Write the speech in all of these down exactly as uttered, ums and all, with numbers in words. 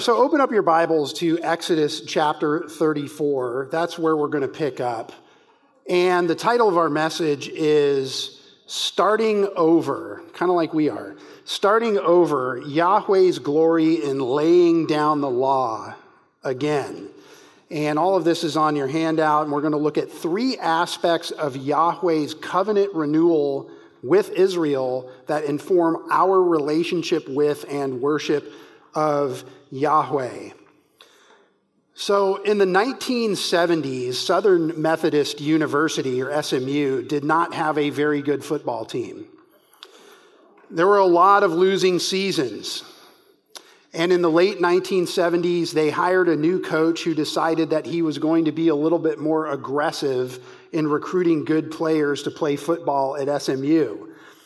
So open up your Bibles to Exodus chapter thirty-four. That's where we're going to pick up. And the title of our message is Starting Over, kind of like we are. Starting Over, Yahweh's glory in laying down the law again. And all of this is on your handout, and we're going to look at three aspects of Yahweh's covenant renewal with Israel that inform our relationship with and worship of Yahweh. So in the nineteen seventies, Southern Methodist University, or S M U, did not have a very good football team. There were a lot of losing seasons. And in the late nineteen seventies, they hired a new coach who decided that he was going to be a little bit more aggressive in recruiting good players to play football at S M U.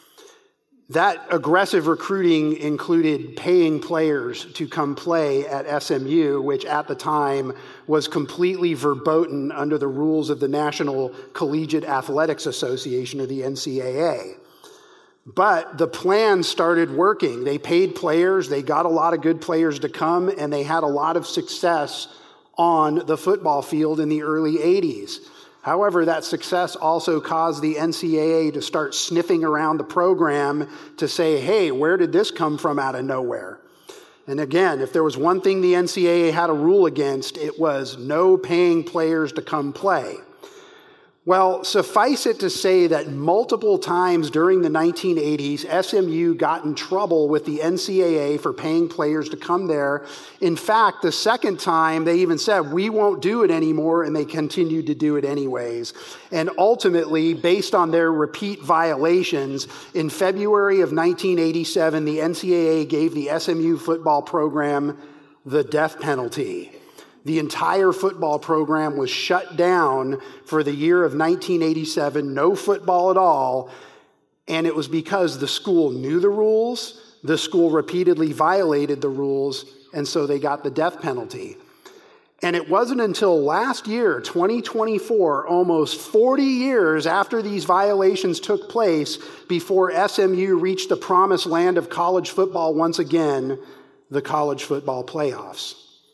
That aggressive recruiting included paying players to come play at S M U, which at the time was completely verboten under the rules of the National Collegiate Athletics Association, or the N C A A. But the plan started working. They paid players, they got a lot of good players to come, and they had a lot of success on the football field in the early eighties. However, that success also caused the N C A A to start sniffing around the program to say, hey, where did this come from out of nowhere? And again, if there was one thing the N C A A had a rule against, it was no paying players to come play. Well, suffice it to say that multiple times during the nineteen eighties, S M U got in trouble with the N C A A for paying players to come there. In fact, the second time, they even said, we won't do it anymore, and they continued to do it anyways. And ultimately, based on their repeat violations, in February of nineteen eighty-seven, the N C A A gave the S M U football program the death penalty. The entire football program was shut down for the year of nineteen eighty-seven, no football at all, and it was because the school knew the rules, the school repeatedly violated the rules, and so they got the death penalty. And it wasn't until last year, twenty twenty-four, almost forty years after these violations took place, before S M U reached the promised land of college football once again, the college football playoffs.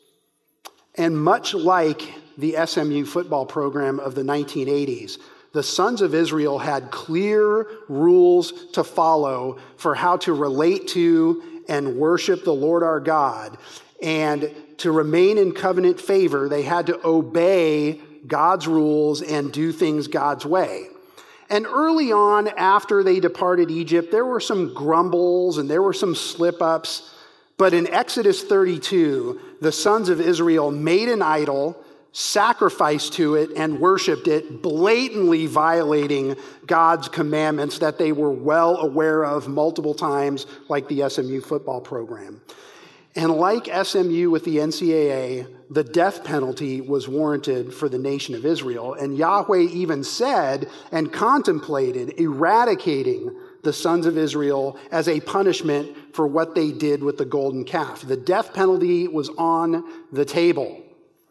And much like the S M U football program of the nineteen eighties, the Sons of Israel had clear rules to follow for how to relate to and worship the Lord our God. And to remain in covenant favor, they had to obey God's rules and do things God's way. And early on, after they departed Egypt, there were some grumbles and there were some slip-ups. But in Exodus thirty-two, the sons of Israel made an idol, sacrificed to it, and worshiped it, blatantly violating God's commandments that they were well aware of multiple times, like the S M U football program. And like S M U with the N C A A, the death penalty was warranted for the nation of Israel. And Yahweh even said and contemplated eradicating the sons of Israel as a punishment for what they did with the golden calf. The death penalty was on the table.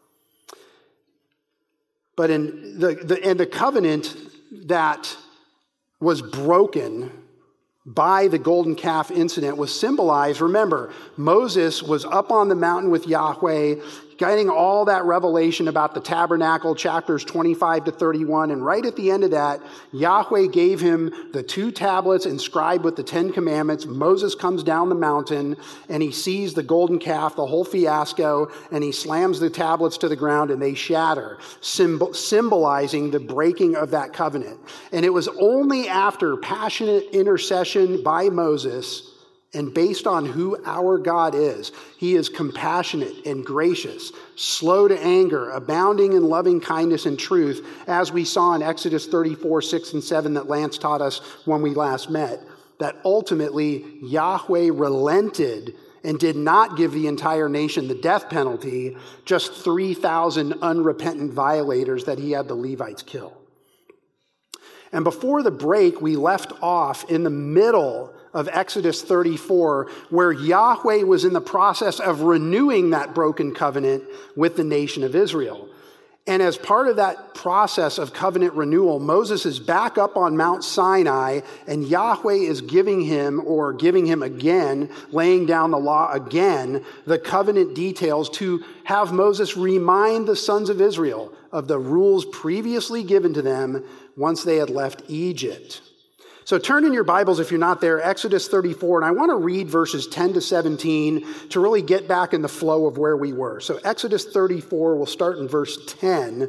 But in the, the and the covenant that was broken by the golden calf incident was symbolized. Remember, Moses was up on the mountain with Yahweh, getting all that revelation about the tabernacle, chapters twenty-five to thirty-one. And right at the end of that, Yahweh gave him the two tablets inscribed with the Ten Commandments. Moses comes down the mountain and he sees the golden calf, the whole fiasco, and he slams the tablets to the ground and they shatter, symbol- symbolizing the breaking of that covenant. And it was only after passionate intercession by Moses, and based on who our God is, he is compassionate and gracious, slow to anger, abounding in loving kindness and truth, as we saw in Exodus thirty-four, six and seven that Lance taught us when we last met, that ultimately Yahweh relented and did not give the entire nation the death penalty, just three thousand unrepentant violators that he had the Levites kill. And before the break, we left off in the middle of Exodus thirty-four, where Yahweh was in the process of renewing that broken covenant with the nation of Israel. And as part of that process of covenant renewal, Moses is back up on Mount Sinai, and Yahweh is giving him, or giving him again, laying down the law again, the covenant details to have Moses remind the sons of Israel of the rules previously given to them once they had left Egypt. So turn in your Bibles, if you're not there, Exodus thirty-four, and I want to read verses ten to seventeen to really get back in the flow of where we were. So Exodus thirty-four, we'll start in verse ten.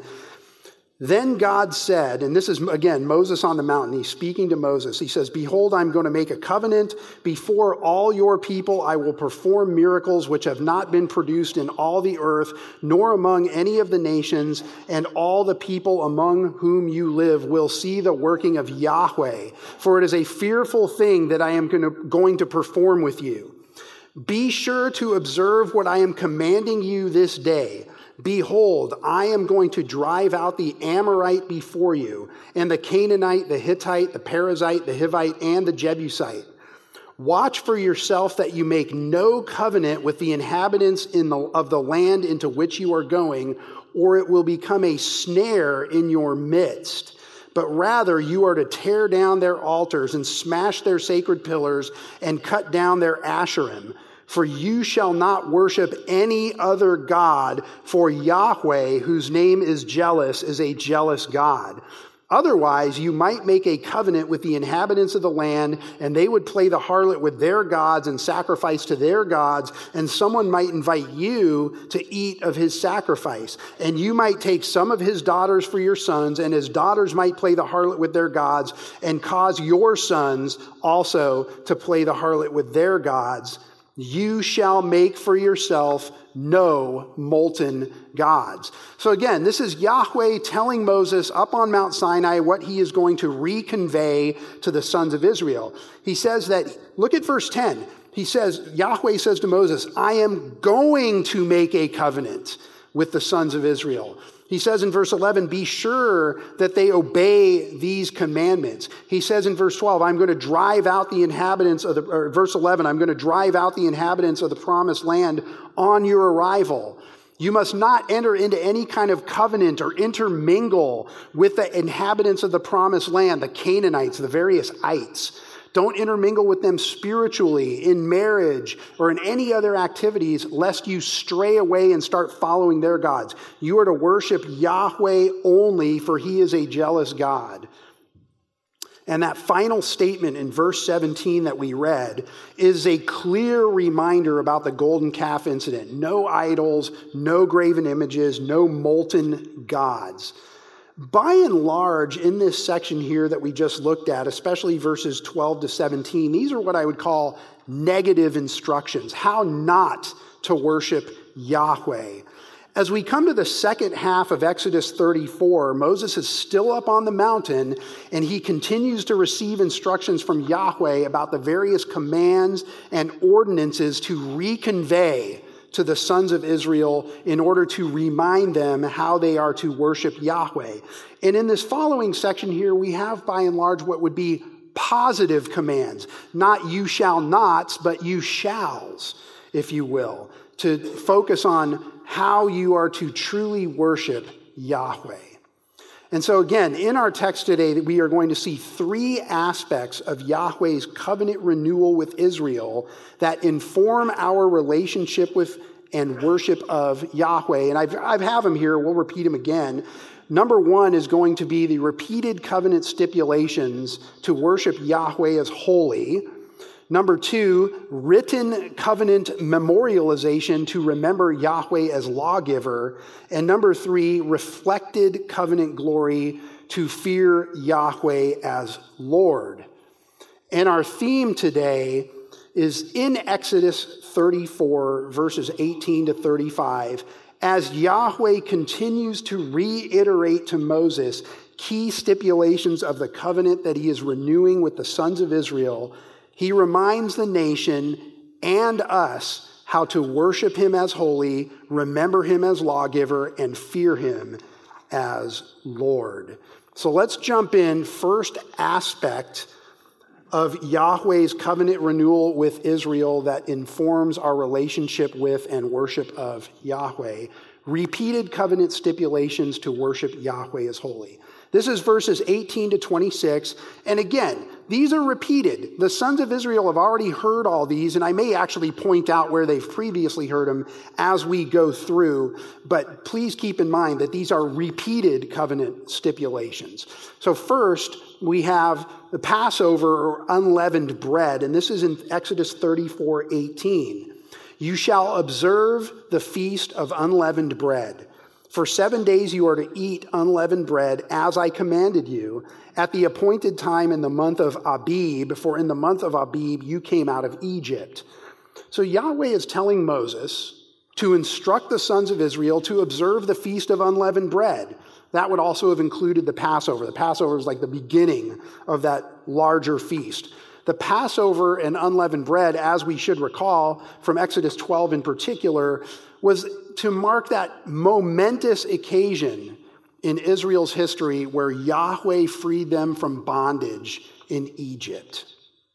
Then God said, and this is, again, Moses on the mountain. He's speaking to Moses. He says, behold, I'm going to make a covenant before all your people. I will perform miracles which have not been produced in all the earth, nor among any of the nations, and all the people among whom you live will see the working of Yahweh. For it is a fearful thing that I am going to perform with you. Be sure to observe what I am commanding you this day. Behold, I am going to drive out the Amorite before you, and the Canaanite, the Hittite, the Perizzite, the Hivite, and the Jebusite. Watch for yourself that you make no covenant with the inhabitants in the, of the land into which you are going, or it will become a snare in your midst. But rather you are to tear down their altars and smash their sacred pillars and cut down their Asherim. For you shall not worship any other God, for Yahweh, whose name is jealous, is a jealous God. Otherwise, you might make a covenant with the inhabitants of the land, and they would play the harlot with their gods and sacrifice to their gods, and someone might invite you to eat of his sacrifice. And you might take some of his daughters for your sons, and his daughters might play the harlot with their gods, and cause your sons also to play the harlot with their gods. You shall make for yourself no molten gods. So again, this is Yahweh telling Moses up on Mount Sinai what he is going to reconvey to the sons of Israel. He says that, look at verse ten. He says, Yahweh says to Moses, I am going to make a covenant with the sons of Israel. He says in verse eleven, be sure that they obey these commandments. He says in verse twelve, I'm going to drive out the inhabitants of the, or verse eleven, I'm going to drive out the inhabitants of the promised land on your arrival. You must not enter into any kind of covenant or intermingle with the inhabitants of the promised land, the Canaanites, the various ites. Don't intermingle with them spiritually, in marriage, or in any other activities, lest you stray away and start following their gods. You are to worship Yahweh only, for he is a jealous God. And that final statement in verse seventeen that we read is a clear reminder about the golden calf incident. No idols, no graven images, no molten gods. By and large, in this section here that we just looked at, especially verses twelve to seventeen, these are what I would call negative instructions, how not to worship Yahweh. As we come to the second half of Exodus thirty-four, Moses is still up on the mountain, and he continues to receive instructions from Yahweh about the various commands and ordinances to reconvey to the sons of Israel in order to remind them how they are to worship Yahweh. And in this following section here, we have by and large what would be positive commands, not you shall nots, but you shalls, if you will, to focus on how you are to truly worship Yahweh. And so again, in our text today, we are going to see three aspects of Yahweh's covenant renewal with Israel that inform our relationship with and worship of Yahweh. And I've, I have them here. We'll repeat them again. Number one is going to be the repeated covenant stipulations to worship Yahweh as holy. Number two, written covenant memorialization to remember Yahweh as lawgiver. And number three, reflected covenant glory to fear Yahweh as Lord. And our theme today is in Exodus thirty-four, verses eighteen to thirty-five, as Yahweh continues to reiterate to Moses key stipulations of the covenant that he is renewing with the sons of Israel. He reminds the nation and us how to worship him as holy, remember him as lawgiver, and fear him as Lord. So let's jump in. First aspect of Yahweh's covenant renewal with Israel that informs our relationship with and worship of Yahweh. Repeated covenant stipulations to worship Yahweh as holy. This is verses eighteen to twenty-six. And again, these are repeated. The sons of Israel have already heard all these, and I may actually point out where they've previously heard them as we go through. But please keep in mind that these are repeated covenant stipulations. So first, we have the Passover or unleavened bread, and this is in Exodus thirty-four eighteen. You shall observe the feast of unleavened bread. For seven days you are to eat unleavened bread as I commanded you at the appointed time in the month of Abib, for in the month of Abib you came out of Egypt. So Yahweh is telling Moses to instruct the sons of Israel to observe the feast of unleavened bread. That would also have included the Passover. The Passover is like the beginning of that larger feast. The Passover and unleavened bread, as we should recall from Exodus twelve in particular, was to mark that momentous occasion in Israel's history where Yahweh freed them from bondage in Egypt.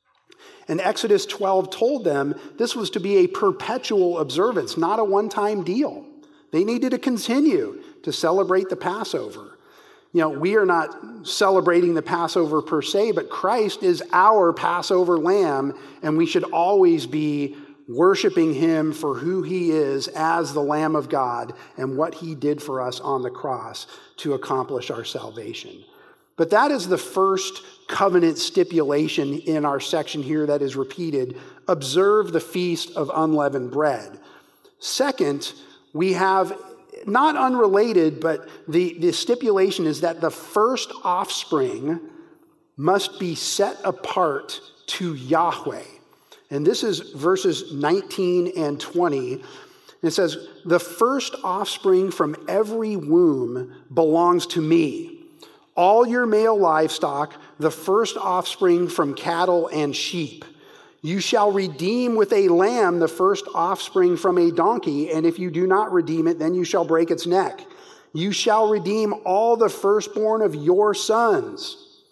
And Exodus twelve told them this was to be a perpetual observance, not a one-time deal. They needed to continue to celebrate the Passover. You know, we are not celebrating the Passover per se, but Christ is our Passover lamb, and we should always be worshiping him for who he is as the Lamb of God and what he did for us on the cross to accomplish our salvation. But that is the first covenant stipulation in our section here that is repeated. Observe the feast of unleavened bread. Second, we have, not unrelated, but the, the stipulation is that the first offspring must be set apart to Yahweh. And this is verses nineteen and twenty. It says, the first offspring from every womb belongs to me. All your male livestock, the first offspring from cattle and sheep. You shall redeem with a lamb the first offspring from a donkey, and if you do not redeem it, then you shall break its neck. You shall redeem all the firstborn of your sons.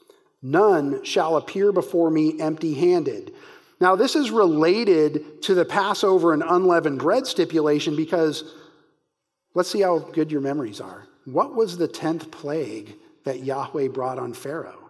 None shall appear before me empty-handed. Now, this is related to the Passover and unleavened bread stipulation because let's see how good your memories are. What was the tenth plague that Yahweh brought on Pharaoh?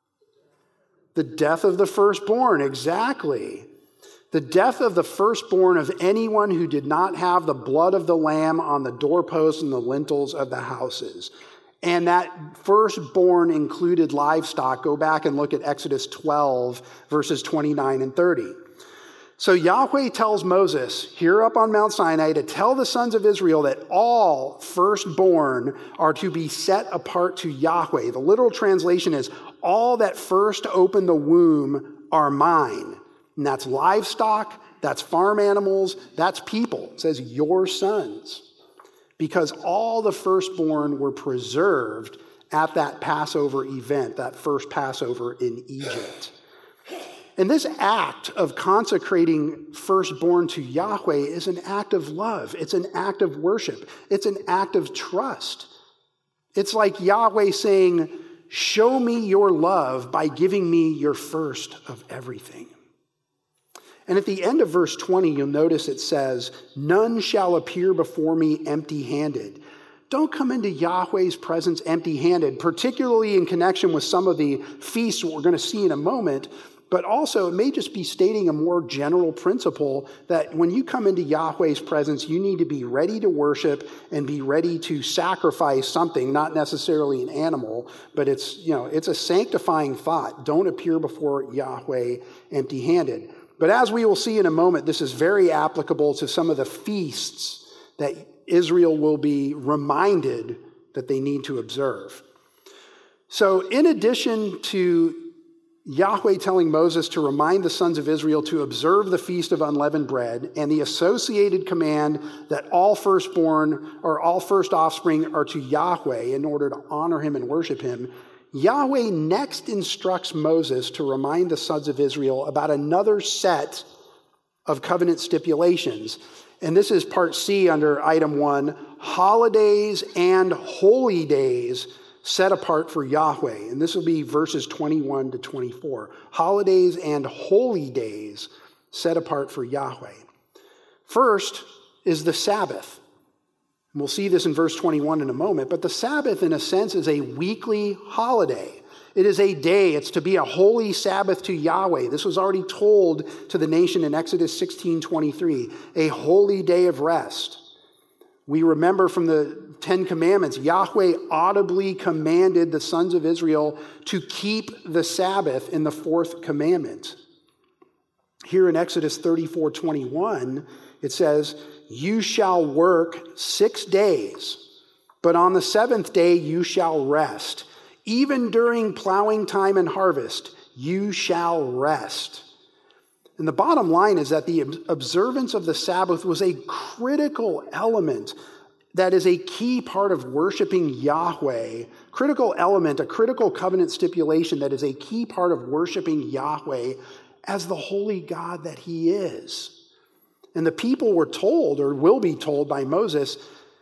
The death of the firstborn, exactly. The death of the firstborn of anyone who did not have the blood of the lamb on the doorposts and the lintels of the houses. And that firstborn included livestock. Go back and look at Exodus twelve, verses twenty-nine and thirty. So Yahweh tells Moses here up on Mount Sinai to tell the sons of Israel that all firstborn are to be set apart to Yahweh. The literal translation is, all that first open the womb are mine. And that's livestock, that's farm animals, that's people. It says your sons. Because all the firstborn were preserved at that Passover event, that first Passover in Egypt. And this act of consecrating firstborn to Yahweh is an act of love. It's an act of worship. It's an act of trust. It's like Yahweh saying, show me your love by giving me your first of everything. And at the end of verse twenty, you'll notice it says, none shall appear before me empty-handed. Don't come into Yahweh's presence empty-handed, particularly in connection with some of the feasts we're going to see in a moment. But also, it may just be stating a more general principle that when you come into Yahweh's presence, you need to be ready to worship and be ready to sacrifice something, not necessarily an animal, but it's, you know, it's a sanctifying thought. Don't appear before Yahweh empty-handed. But as we will see in a moment, this is very applicable to some of the feasts that Israel will be reminded that they need to observe. So in addition to Yahweh telling Moses to remind the sons of Israel to observe the Feast of Unleavened Bread and the associated command that all firstborn or all first offspring are to Yahweh in order to honor him and worship him, Yahweh next instructs Moses to remind the sons of Israel about another set of covenant stipulations. And this is part C under item one, holidays and holy days set apart for Yahweh. And this will be verses twenty-one to twenty-four. Holidays and holy days set apart for Yahweh. First is the Sabbath. And we'll see this in verse twenty-one in a moment, but the Sabbath, in a sense, is a weekly holiday. It is a day. It's to be a holy Sabbath to Yahweh. This was already told to the nation in Exodus sixteen twenty-three, a holy day of rest. We remember from the Ten Commandments, Yahweh audibly commanded the sons of Israel to keep the Sabbath in the fourth commandment. Here in Exodus thirty-four twenty-one, it says, "You shall work six days, but on the seventh day you shall rest. Even during plowing time and harvest, you shall rest." And the bottom line is that the observance of the Sabbath was a critical element that is a key part of worshiping Yahweh. Critical element, a critical covenant stipulation that is a key part of worshiping Yahweh as the holy God that he is. And the people were told, or will be told by Moses,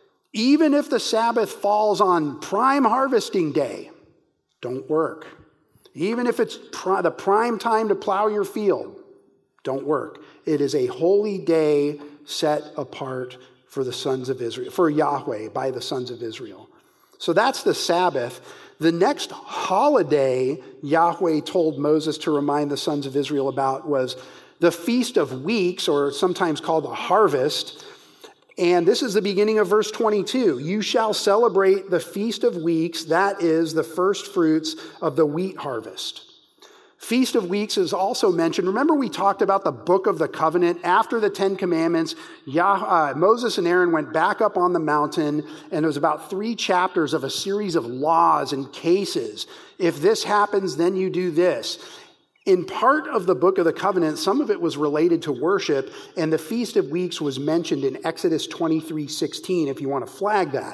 even if the Sabbath falls on prime harvesting day, don't work. Even if it's pri- the prime time to plow your field, don't work. It is a holy day set apart for the sons of Israel, for Yahweh by the sons of Israel. So that's the Sabbath. The next holiday Yahweh told Moses to remind the sons of Israel about was the Feast of Weeks, or sometimes called the Harvest. And this is the beginning of verse twenty-two. You shall celebrate the Feast of Weeks, that is the first fruits of the wheat harvest. Feast of Weeks is also mentioned. Remember we talked about the Book of the Covenant. After the Ten Commandments, Yah, uh, Moses and Aaron went back up on the mountain, and it was about three chapters of a series of laws and cases. If this happens, then you do this. In part of the Book of the Covenant, some of it was related to worship, and the Feast of Weeks was mentioned in Exodus twenty-three sixteen, if you want to flag that.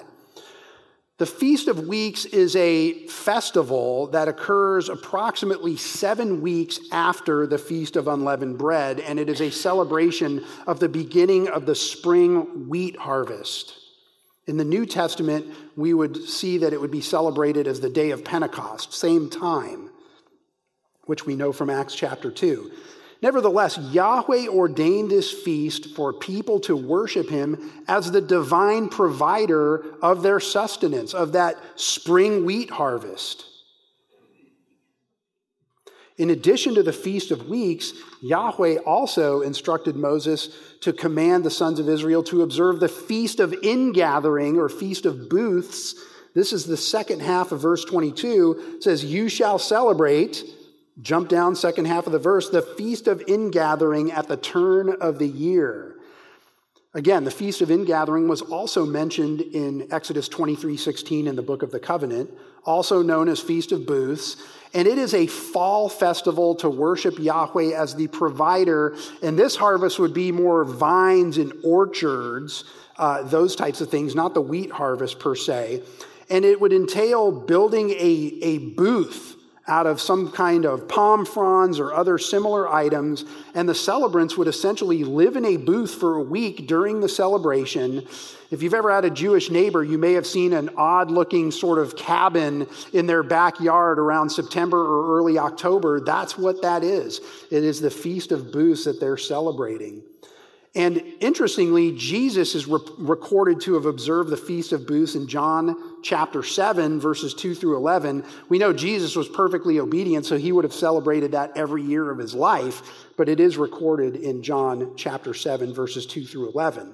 The Feast of Weeks is a festival that occurs approximately seven weeks after the Feast of Unleavened Bread, and it is a celebration of the beginning of the spring wheat harvest. In the New Testament, we would see that it would be celebrated as the day of Pentecost, same time, which we know from Acts chapter two. Nevertheless, Yahweh ordained this feast for people to worship him as the divine provider of their sustenance, of that spring wheat harvest. In addition to the Feast of Weeks, Yahweh also instructed Moses to command the sons of Israel to observe the Feast of Ingathering, or Feast of Booths. This is the second half of verse twenty-two. It says, "You shall celebrate," jump down, second half of the verse, "the Feast of Ingathering at the turn of the year." Again, the Feast of Ingathering was also mentioned in Exodus twenty-three sixteen in the Book of the Covenant, also known as Feast of Booths. And it is a fall festival to worship Yahweh as the provider. And this harvest would be more vines and orchards, uh, those types of things, not the wheat harvest per se. And it would entail building a, a booth out of some kind of palm fronds or other similar items, and the celebrants would essentially live in a booth for a week during the celebration. If you've ever had a Jewish neighbor, you may have seen an odd-looking sort of cabin in their backyard around September or early October. That's what that is. It is the Feast of Booths that they're celebrating. And interestingly, Jesus is re- recorded to have observed the Feast of Booths in John chapter seven, verses two through eleven. We know Jesus was perfectly obedient, so he would have celebrated that every year of his life, but it is recorded in John chapter seven, verses two through eleven.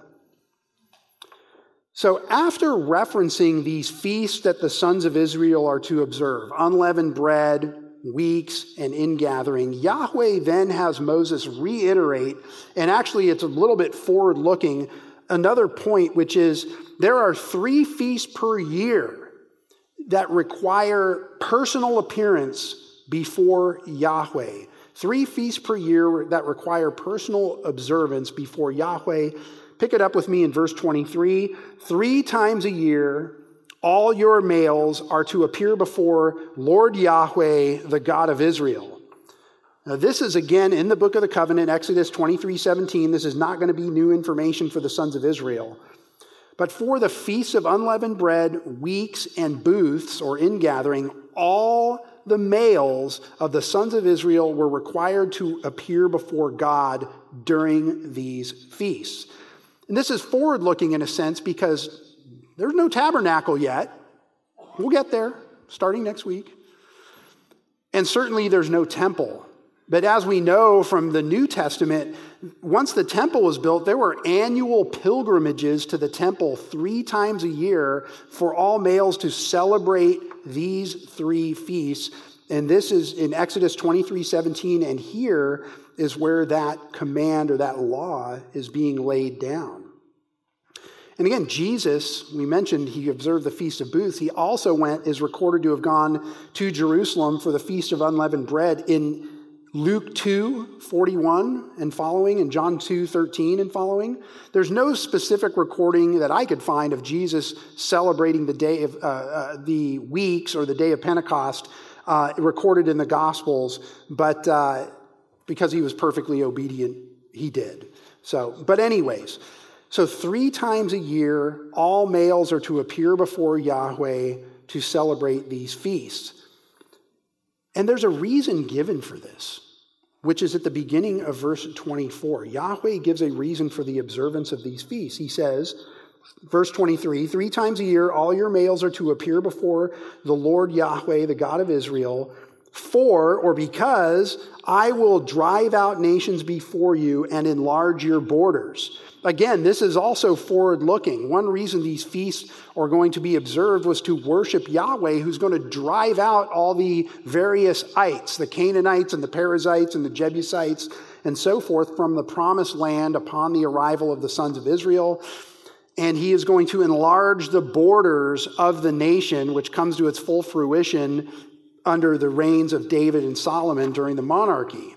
So after referencing these feasts that the sons of Israel are to observe, unleavened bread, weeks, and ingathering, Yahweh then has Moses reiterate, and actually it's a little bit forward-looking, another point, which is there are three feasts per year that require personal appearance before Yahweh. Three feasts per year that require personal observance before Yahweh. Pick it up with me in verse twenty-three. Three times a year, all your males are to appear before Lord Yahweh, the God of Israel. Now, this is again in the Book of the Covenant, Exodus twenty-three seventeen. This is not going to be new information for the sons of Israel. But for the feasts of unleavened bread, weeks, and booths, or ingathering, all the males of the sons of Israel were required to appear before God during these feasts. And this is forward-looking in a sense because there's no tabernacle yet. We'll get there starting next week. And certainly there's no temple. But as we know from the New Testament, once the temple was built, there were annual pilgrimages to the temple three times a year for all males to celebrate these three feasts. And this is in Exodus twenty-three seventeen, and here is where that command or that law is being laid down. And again, Jesus, we mentioned he observed the Feast of Booths. He also went, is recorded to have gone to Jerusalem for the Feast of Unleavened Bread in Luke two forty-one and following, and John two thirteen and following. There's no specific recording that I could find of Jesus celebrating the day of uh, uh, the weeks or the day of Pentecost uh, recorded in the Gospels, but uh, because he was perfectly obedient, he did. So, but anyways, so three times a year, all males are to appear before Yahweh to celebrate these feasts. And there's a reason given for this, which is at the beginning of verse twenty-four. Yahweh gives a reason for the observance of these feasts. He says, verse twenty-three, three times a year all your males are to appear before the Lord Yahweh, the God of Israel, for or because I will drive out nations before you and enlarge your borders. Again, this is also forward-looking. One reason these feasts are going to be observed was to worship Yahweh, who's going to drive out all the various ites, the Canaanites and the Perizzites and the Jebusites and so forth from the promised land upon the arrival of the sons of Israel. And he is going to enlarge the borders of the nation, which comes to its full fruition under the reigns of David and Solomon during the monarchy.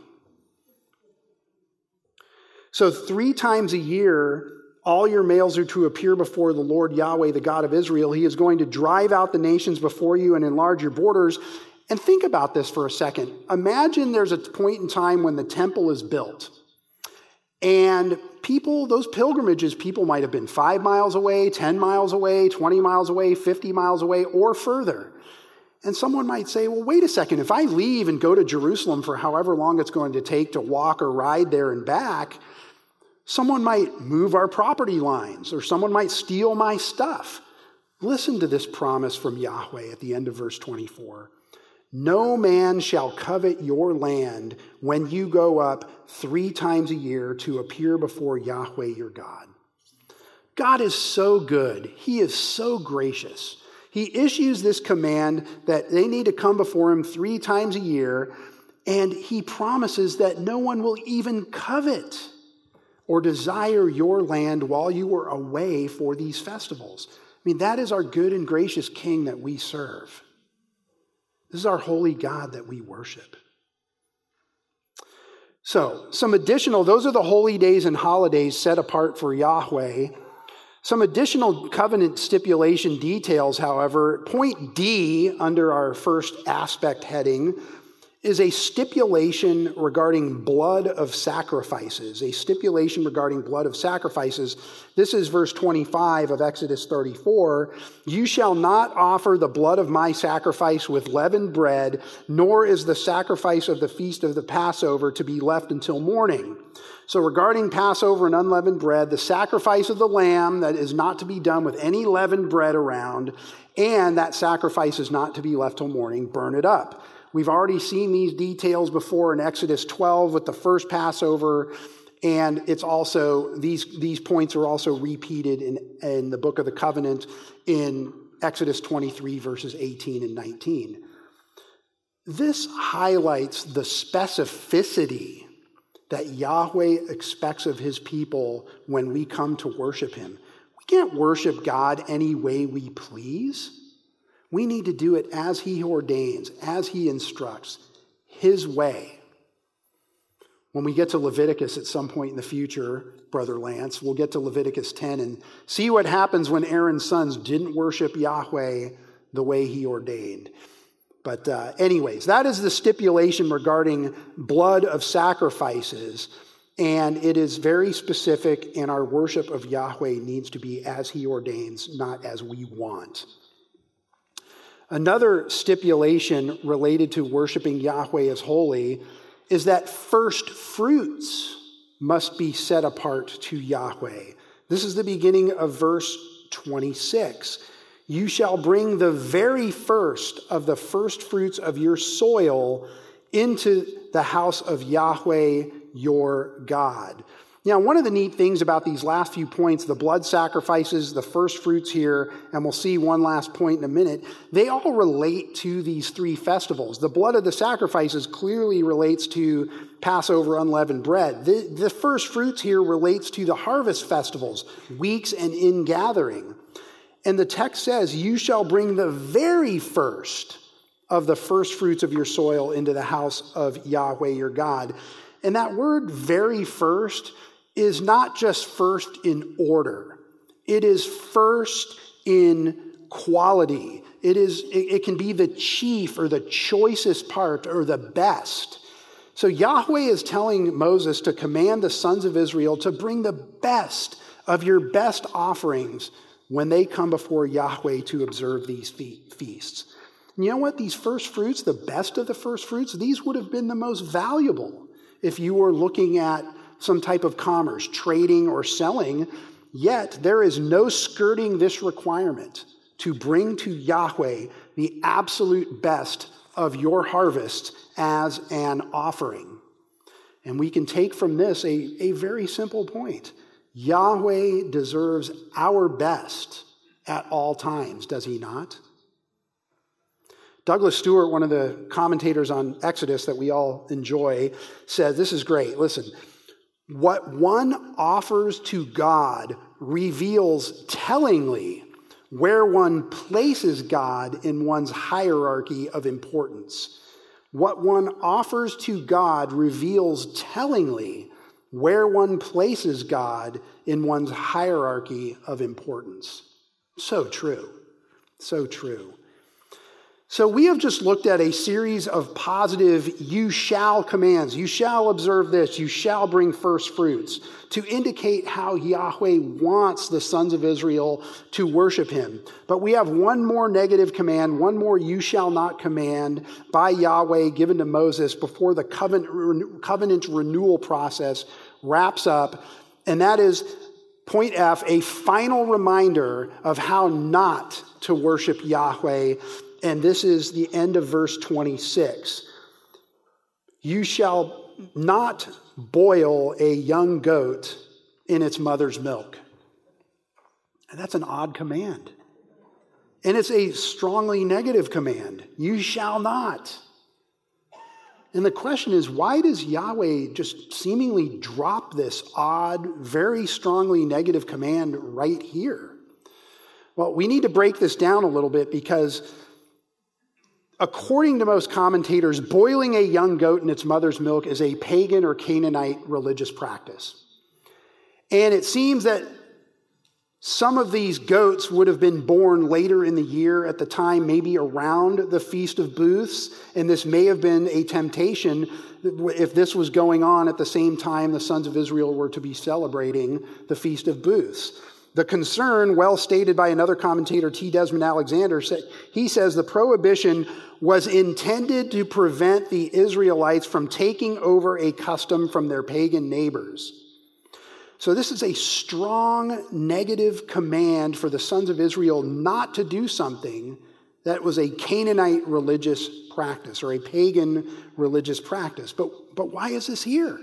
So three times a year, all your males are to appear before the Lord Yahweh, the God of Israel. He is going to drive out the nations before you and enlarge your borders. And think about this for a second. Imagine there's a point in time when the temple is built. And people, those pilgrimages, people might have been five miles away, ten miles away, twenty miles away, fifty miles away, or further. And someone might say, well, wait a second. If I leave and go to Jerusalem for however long it's going to take to walk or ride there and back, someone might move our property lines, or someone might steal my stuff. Listen to this promise from Yahweh at the end of verse twenty-four. No man shall covet your land when you go up three times a year to appear before Yahweh your God. God is so good. He is so gracious. He issues this command that they need to come before him three times a year, and he promises that no one will even covet or desire your land while you are away for these festivals. I mean, that is our good and gracious King that we serve. This is our holy God that we worship. So, some additional, those are the holy days and holidays set apart for Yahweh. Some additional covenant stipulation details, however, point D under our first aspect heading is a stipulation regarding blood of sacrifices, a stipulation regarding blood of sacrifices. This is verse twenty-five of Exodus thirty-four. You shall not offer the blood of my sacrifice with leavened bread, nor is the sacrifice of the feast of the Passover to be left until morning. So regarding Passover and unleavened bread, the sacrifice of the lamb that is not to be done with any leavened bread around, and that sacrifice is not to be left till morning, burn it up. We've already seen these details before in Exodus twelve with the first Passover, and it's also, these, these points are also repeated in, in the book of the covenant in Exodus twenty-three, verses eighteen and nineteen. This highlights the specificity that Yahweh expects of his people when we come to worship him. We can't worship God any way we please. We need to do it as he ordains, as he instructs, his way. When we get to Leviticus at some point in the future, Brother Lance, we'll get to Leviticus ten and see what happens when Aaron's sons didn't worship Yahweh the way he ordained. But uh, anyways, that is the stipulation regarding blood of sacrifices. And it is very specific, and our worship of Yahweh needs to be as he ordains, not as we want. Another stipulation related to worshiping Yahweh as holy is that first fruits must be set apart to Yahweh. This is the beginning of verse twenty-six. You shall bring the very first of the first fruits of your soil into the house of Yahweh your God. Now, one of the neat things about these last few points, the blood sacrifices, the first fruits here, and we'll see one last point in a minute, they all relate to these three festivals. The blood of the sacrifices clearly relates to Passover unleavened bread. The, the first fruits here relates to the harvest festivals, weeks and ingathering. And the text says, you shall bring the very first of the first fruits of your soil into the house of Yahweh your God. And that word very first is not just first in order. It is first in quality. It is, it, it can be the chief or the choicest part or the best. So Yahweh is telling Moses to command the sons of Israel to bring the best of your best offerings when they come before Yahweh to observe these fe- feasts. And you know what? These first fruits, the best of the first fruits, these would have been the most valuable if you were looking at some type of commerce, trading or selling. Yet there is no skirting this requirement to bring to Yahweh the absolute best of your harvest as an offering. And we can take from this a, a very simple point. Yahweh deserves our best at all times, does he not? Douglas Stewart, one of the commentators on Exodus that we all enjoy, says, this is great, listen, what one offers to God reveals tellingly where one places God in one's hierarchy of importance. What one offers to God reveals tellingly where one places God in one's hierarchy of importance. So true. So true. So we have just looked at a series of positive you shall commands. You shall observe this. You shall bring first fruits to indicate how Yahweh wants the sons of Israel to worship him. But we have one more negative command, one more you shall not command by Yahweh given to Moses before the covenant, covenant renewal process wraps up. And that is point F, a final reminder of how not to worship Yahweh. And this is the end of verse twenty-six. You shall not boil a young goat in its mother's milk. And that's an odd command. And it's a strongly negative command. You shall not. And the question is, why does Yahweh just seemingly drop this odd, very strongly negative command right here? Well, we need to break this down a little bit because according to most commentators, boiling a young goat in its mother's milk is a pagan or Canaanite religious practice. And it seems that some of these goats would have been born later in the year at the time, maybe around the Feast of Booths. And this may have been a temptation if this was going on at the same time the sons of Israel were to be celebrating the Feast of Booths. The concern, well stated by another commentator, T. Desmond Alexander, he says the prohibition was intended to prevent the Israelites from taking over a custom from their pagan neighbors. So this is a strong negative command for the sons of Israel not to do something that was a Canaanite religious practice or a pagan religious practice. But, but why is this here?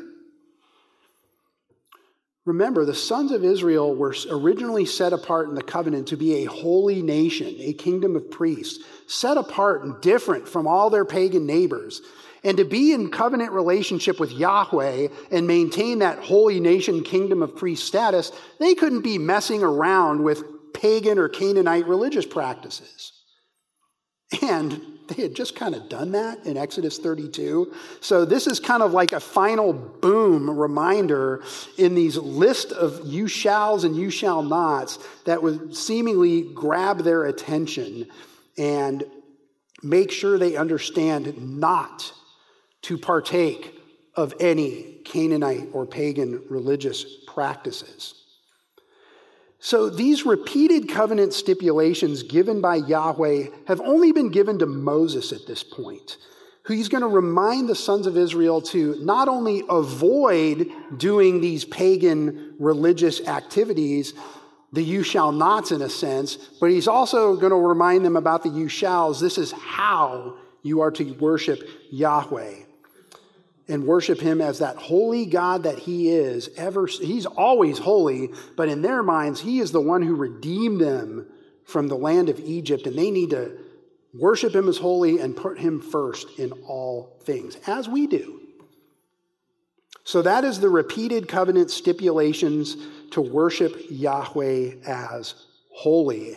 Remember, the sons of Israel were originally set apart in the covenant to be a holy nation, a kingdom of priests, set apart and different from all their pagan neighbors. And to be in covenant relationship with Yahweh and maintain that holy nation kingdom of priest status, they couldn't be messing around with pagan or Canaanite religious practices. And they had just kind of done that in Exodus thirty-two. So this is kind of like a final boom reminder in these list of you shalls and you shall nots that would seemingly grab their attention and make sure they understand not to partake of any Canaanite or pagan religious practices. So these repeated covenant stipulations given by Yahweh have only been given to Moses at this point, who he's going to remind the sons of Israel to not only avoid doing these pagan religious activities, the you shall nots in a sense, but he's also going to remind them about the you shalls. This is how you are to worship Yahweh and worship him as that holy God that he is. Ever, he's always holy, but in their minds, he is the one who redeemed them from the land of Egypt, and they need to worship him as holy and put him first in all things, as we do. So that is the repeated covenant stipulations to worship Yahweh as holy.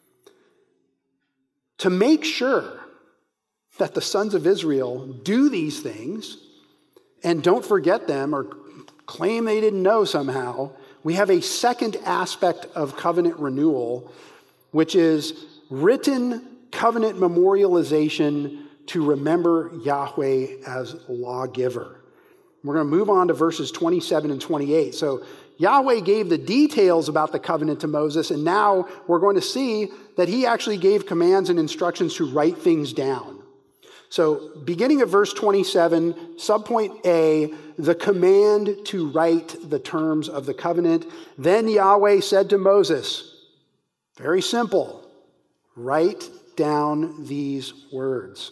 To make sure that the sons of Israel do these things and don't forget them or claim they didn't know somehow, we have a second aspect of covenant renewal, which is written covenant memorialization to remember Yahweh as lawgiver. We're going to move on to verses twenty-seven and twenty-eight. So Yahweh gave the details about the covenant to Moses, and now we're going to see that he actually gave commands and instructions to write things down. So beginning of verse twenty-seven, subpoint A, the command to write the terms of the covenant. Then Yahweh said to Moses, very simple, write down these words.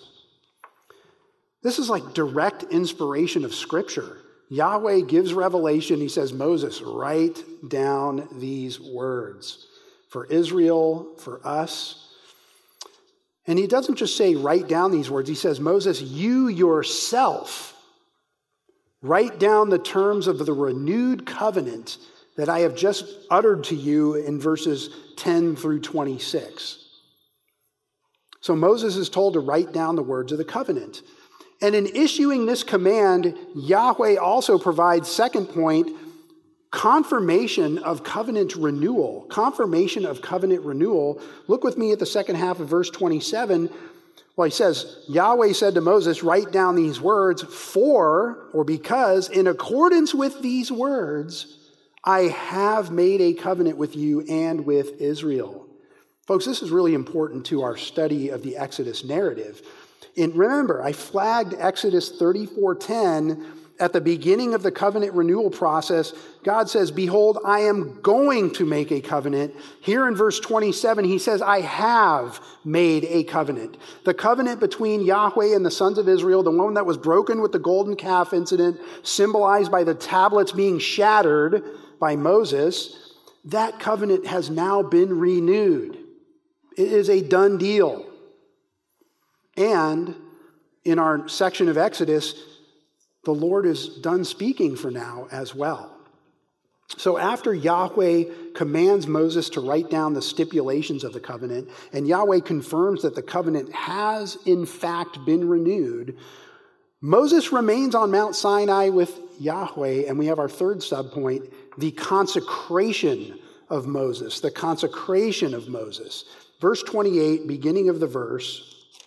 This is like direct inspiration of Scripture. Yahweh gives revelation. He says, Moses, write down these words for Israel, for us. And he doesn't just say, write down these words. He says, Moses, you yourself write down the terms of the renewed covenant that I have just uttered to you in verses ten through twenty-six. So Moses is told to write down the words of the covenant. And in issuing this command, Yahweh also provides, second point, confirmation of covenant renewal. Confirmation of covenant renewal. Look with me at the second half of verse twenty-seven. Well, he says, Yahweh said to Moses, write down these words, for, or because, in accordance with these words, I have made a covenant with you and with Israel. Folks, this is really important to our study of the Exodus narrative. And remember, I flagged Exodus thirty-four ten at the beginning of the covenant renewal process. God says, behold, I am going to make a covenant. Here in verse twenty-seven, he says, I have made a covenant. The covenant between Yahweh and the sons of Israel, the one that was broken with the golden calf incident, symbolized by the tablets being shattered by Moses, that covenant has now been renewed. It is a done deal. And in our section of Exodus, the Lord is done speaking for now as well. So after Yahweh commands Moses to write down the stipulations of the covenant, and Yahweh confirms that the covenant has in fact been renewed, Moses remains on Mount Sinai with Yahweh, and we have our third subpoint, the consecration of Moses, the consecration of Moses. Verse twenty-eight, beginning of the verse.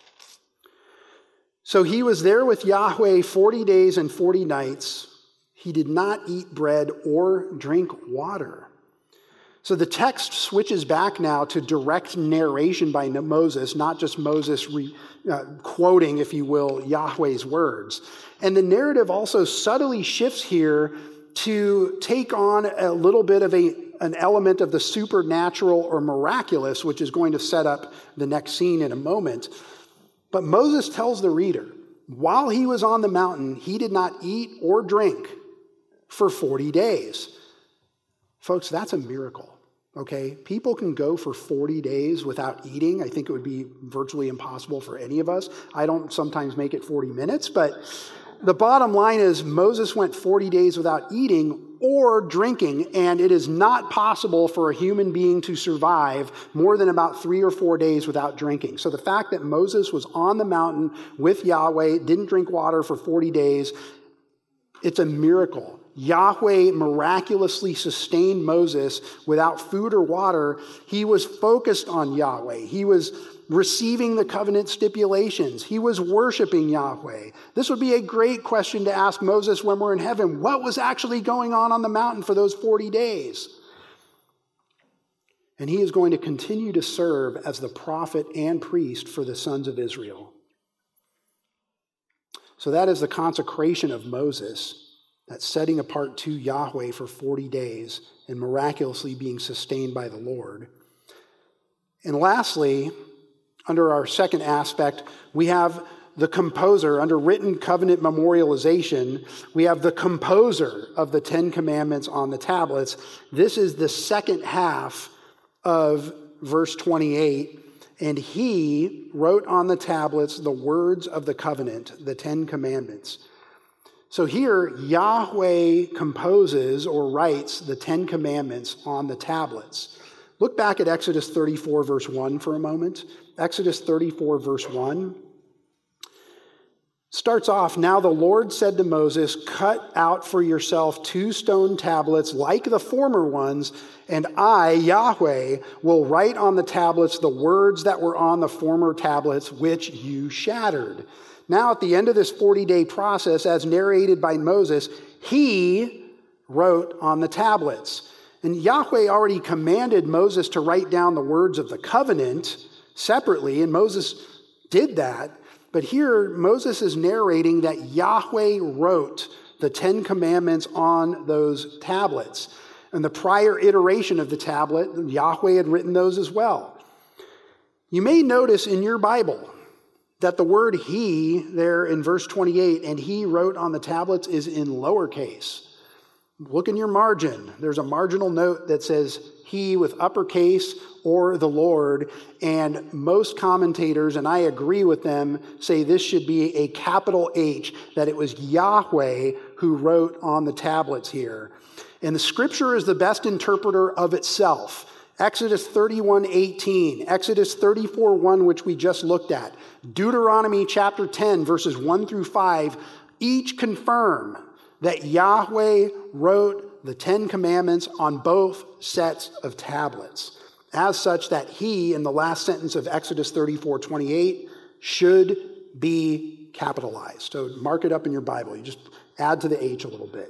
So he was there with Yahweh forty days and forty nights. He did not eat bread or drink water. So the text switches back now to direct narration by Moses, not just Moses re, uh, quoting, if you will, Yahweh's words. And the narrative also subtly shifts here to take on a little bit of a, an element of the supernatural or miraculous, which is going to set up the next scene in a moment. But Moses tells the reader, while he was on the mountain, he did not eat or drink for forty days. Folks, that's a miracle, okay? People can go for forty days without eating. I think it would be virtually impossible for any of us. I don't sometimes make it forty minutes, but the bottom line is Moses went forty days without eating or drinking, and it is not possible for a human being to survive more than about three or four days without drinking. So the fact that Moses was on the mountain with Yahweh, didn't drink water for forty days, it's a miracle. Yahweh miraculously sustained Moses without food or water, he was focused on Yahweh. He was receiving the covenant stipulations. He was worshiping Yahweh. This would be a great question to ask Moses when we're in heaven. What was actually going on on the mountain for those forty days? And he is going to continue to serve as the prophet and priest for the sons of Israel. So that is the consecration of Moses, that setting apart to Yahweh for forty days and miraculously being sustained by the Lord. And lastly, under our second aspect, we have the composer. Under written covenant memorialization, we have the composer of the Ten Commandments on the tablets. This is the second half of verse twenty-eight. And he wrote on the tablets the words of the covenant, the Ten Commandments. So here, Yahweh composes or writes the Ten Commandments on the tablets. Look back at Exodus thirty-four, verse one for a moment. Exodus thirty-four, verse one. Starts off, "Now the Lord said to Moses, 'Cut out for yourself two stone tablets like the former ones, and I, Yahweh, will write on the tablets the words that were on the former tablets, which you shattered.'" Now at the end of this forty-day process, as narrated by Moses, he wrote on the tablets. And Yahweh already commanded Moses to write down the words of the covenant separately, and Moses did that. But here, Moses is narrating that Yahweh wrote the Ten Commandments on those tablets. And the prior iteration of the tablet, Yahweh had written those as well. You may notice in your Bible that the word he there in verse twenty-eight, and he wrote on the tablets, is in lowercase. Look in your margin. There's a marginal note that says he with uppercase or the Lord. And most commentators, and I agree with them, say this should be a capital H, that it was Yahweh who wrote on the tablets here. And the scripture is the best interpreter of itself. Exodus thirty-one eighteen, Exodus thirty-four one, which we just looked at, Deuteronomy chapter ten, verses one through five, each confirm that Yahweh wrote the Ten Commandments on both sets of tablets, as such that he, in the last sentence of Exodus thirty-four twenty-eight, should be capitalized. So mark it up in your Bible. You just add to the H a little bit.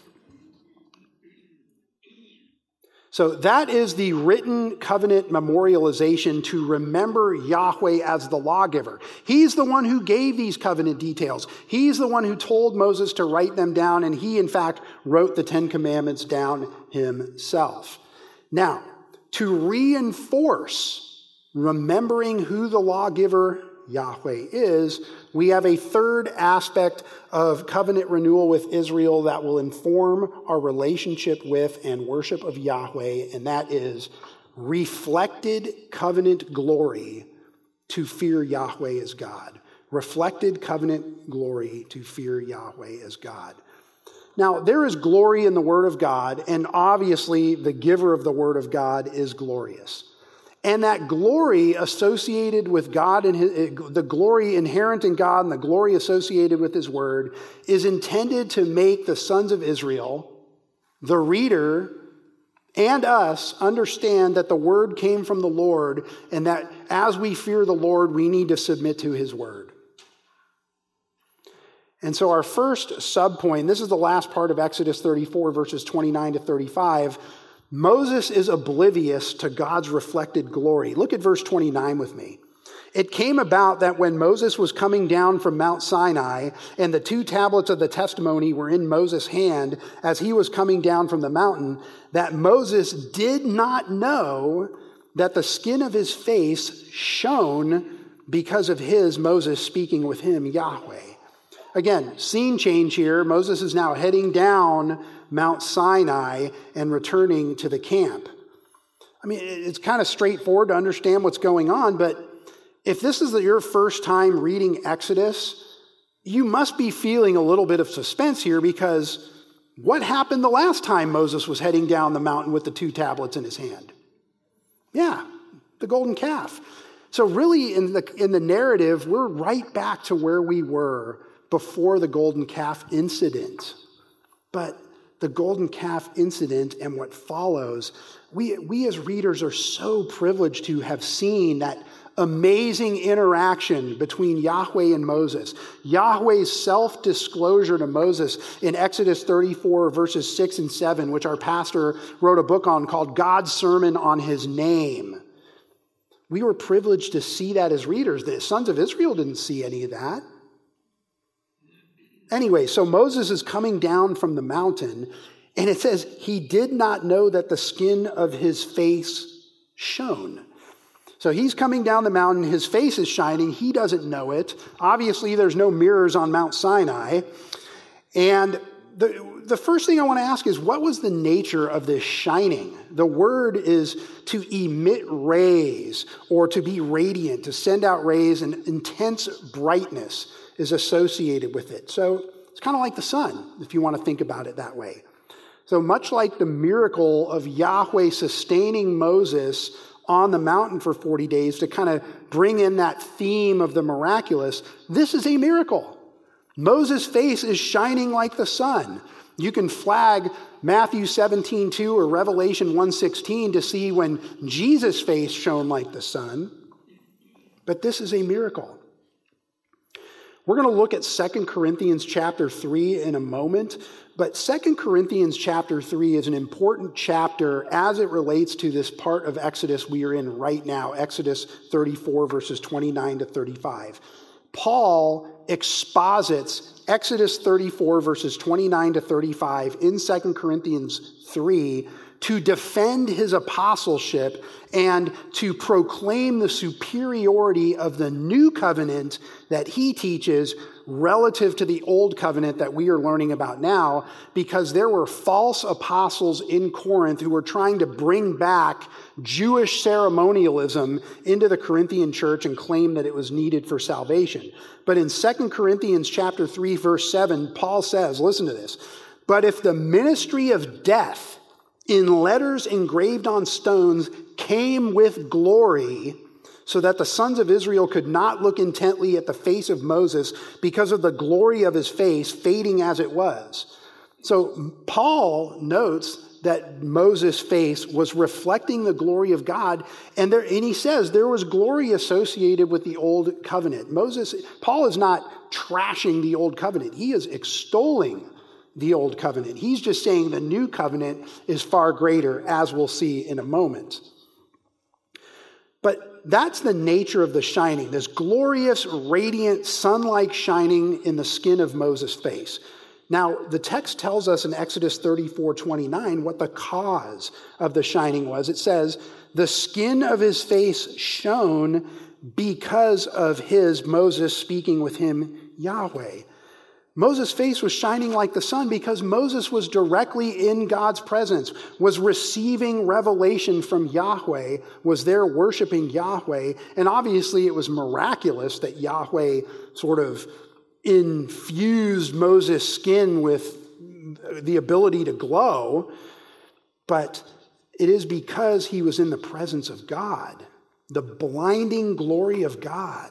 So that is the written covenant memorialization to remember Yahweh as the lawgiver. He's the one who gave these covenant details. He's the one who told Moses to write them down, and he, in fact, wrote the Ten Commandments down himself. Now, to reinforce remembering who the lawgiver Yahweh is, we have a third aspect of covenant renewal with Israel that will inform our relationship with and worship of Yahweh, and that is reflected covenant glory to fear Yahweh as God. Reflected covenant glory to fear Yahweh as God. Now, there is glory in the Word of God, and obviously the giver of the Word of God is glorious. And that glory associated with God and his, the glory inherent in God and the glory associated with his word is intended to make the sons of Israel, the reader, and us understand that the word came from the Lord, and that as we fear the Lord, we need to submit to his word. And so our first subpoint, this is the last part of Exodus thirty-four, verses twenty-nine to thirty-five, Moses is oblivious to God's reflected glory. Look at verse twenty-nine with me. It came about that when Moses was coming down from Mount Sinai and the two tablets of the testimony were in Moses' hand as he was coming down from the mountain, that Moses did not know that the skin of his face shone because of his, Moses, speaking with him, Yahweh. Again, scene change here. Moses is now heading down Mount Sinai and returning to the camp. I mean, it's kind of straightforward to understand what's going on, but if this is your first time reading Exodus, you must be feeling a little bit of suspense here, because what happened the last time Moses was heading down the mountain with the two tablets in his hand? Yeah, the golden calf. So really in the, in the narrative, we're right back to where we were before the golden calf incident. But the golden calf incident and what follows, we, we as readers are so privileged to have seen that amazing interaction between Yahweh and Moses. Yahweh's self-disclosure to Moses in Exodus thirty-four, verses six and seven, which our pastor wrote a book on called God's Sermon on His Name. We were privileged to see that as readers. The sons of Israel didn't see any of that. Anyway, so Moses is coming down from the mountain, and it says he did not know that the skin of his face shone. So he's coming down the mountain, his face is shining, he doesn't know it. Obviously, there's no mirrors on Mount Sinai. And the, the first thing I want to ask is, what was the nature of this shining? The word is to emit rays, or to be radiant, to send out rays, and intense brightness is associated with it. So it's kind of like the sun, if you want to think about it that way. So much like the miracle of Yahweh sustaining Moses on the mountain for forty days to kind of bring in that theme of the miraculous, this is a miracle. Moses' face is shining like the sun. You can flag Matthew seventeen two or Revelation one sixteen to see when Jesus' face shone like the sun. But this is a miracle. We're going to look at Second Corinthians chapter three in a moment, but Second Corinthians chapter three is an important chapter as it relates to this part of Exodus we are in right now, Exodus thirty-four, verses twenty-nine to thirty-five. Paul exposits Exodus thirty-four, verses twenty-nine to thirty-five in Second Corinthians three to defend his apostleship and to proclaim the superiority of the new covenant that he teaches relative to the old covenant that we are learning about now, because there were false apostles in Corinth who were trying to bring back Jewish ceremonialism into the Corinthian church and claim that it was needed for salvation. But in Second Corinthians chapter three, verse seven, Paul says, listen to this, "But if the ministry of death in letters engraved on stones came with glory, so that the sons of Israel could not look intently at the face of Moses because of the glory of his face, fading as it was." So Paul notes that Moses' face was reflecting the glory of God, and there, and he says there was glory associated with the old covenant. Moses, Paul is not trashing the old covenant. He is extolling the old covenant. He's just saying the new covenant is far greater, as we'll see in a moment. But that's the nature of the shining, this glorious, radiant, sun-like shining in the skin of Moses' face. Now, the text tells us in Exodus thirty-four twenty-nine what the cause of the shining was. It says, "The skin of his face shone because of his," Moses speaking with him, Yahweh. Moses' face was shining like the sun because Moses was directly in God's presence, was receiving revelation from Yahweh, was there worshiping Yahweh. And obviously it was miraculous that Yahweh sort of infused Moses' skin with the ability to glow. But it is because he was in the presence of God, the blinding glory of God.